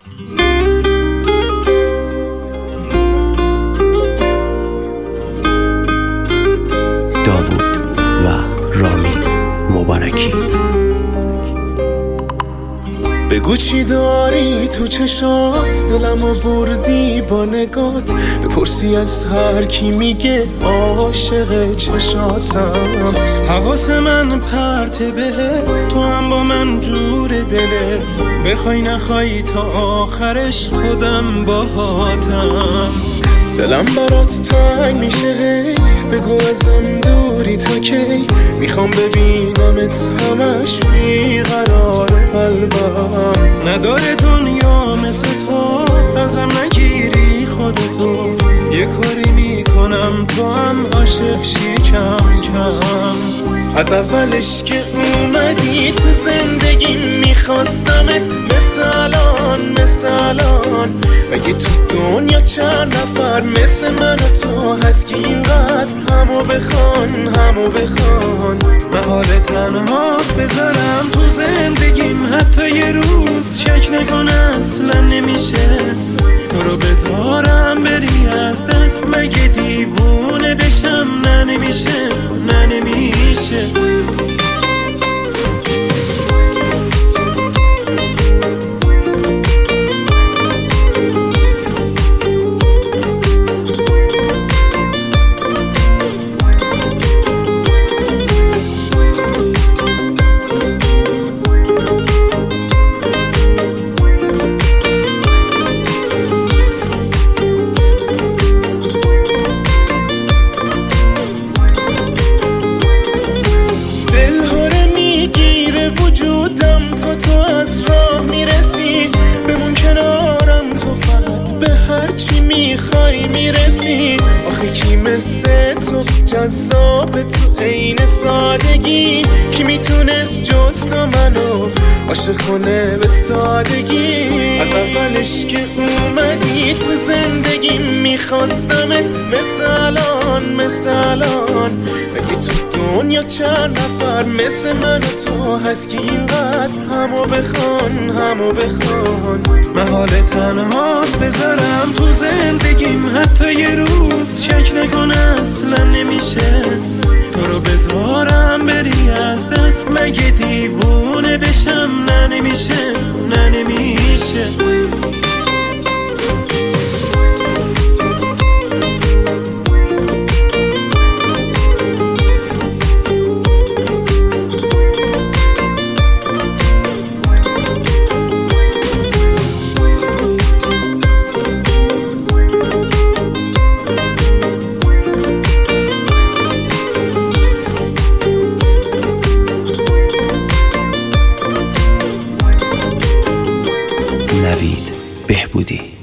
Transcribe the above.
داوود و رامین مبارکی. بگو چی داری تو چشات، دلمو بردی با نگات. بپرسی از هر کی میگه عاشق چشاتم. حواس من پرته بهت، تو هم با من جور دلت. بخوای نخوای تا آخرش خودم باهاتم. دلم برات تنگ میشه، بگو ازم دوری تا کی. میخوام ببینمت همش بیقرار قلبم. نداره دنیا مثل تو، ازم نگیری خودتو. یه کاری میکنم تو هم عاشق شی کم کم. از اولش که اومدی تو زندگی میخواستمت، مثل الان مگه تو دنیا چند نفر مثل من و تو هست که اینقدر همو بخوان. من حال تنها بذارم تو زندگیم حتی یه روز، شک نکن اصلا نمیشه تو رو بذارم بری از دست. مگه دیوونه بشم؟ نه نمیشه. تو از راه میرسی، بمون کنارم، تو فقط به هر چی میخوای میرسی. آخه کی مثل تو جذاب تو عین سادگی؟ کی میتونست جز تو منو عاشق کنه به سادگی؟ از اولش که اومدی تو زندگی میخواستمت، مثل الان مگه تو دنیا چند نفر مثل من و تو هست که اینقدر همو بخوان. من حال تنها بذارم تو زندگیم حتی یه روز، شک نکن اصلا نمیشه تو رو بذارم بری از دست. مگه دیوونه بشم؟ نه نمیشه. نوید بهبودی.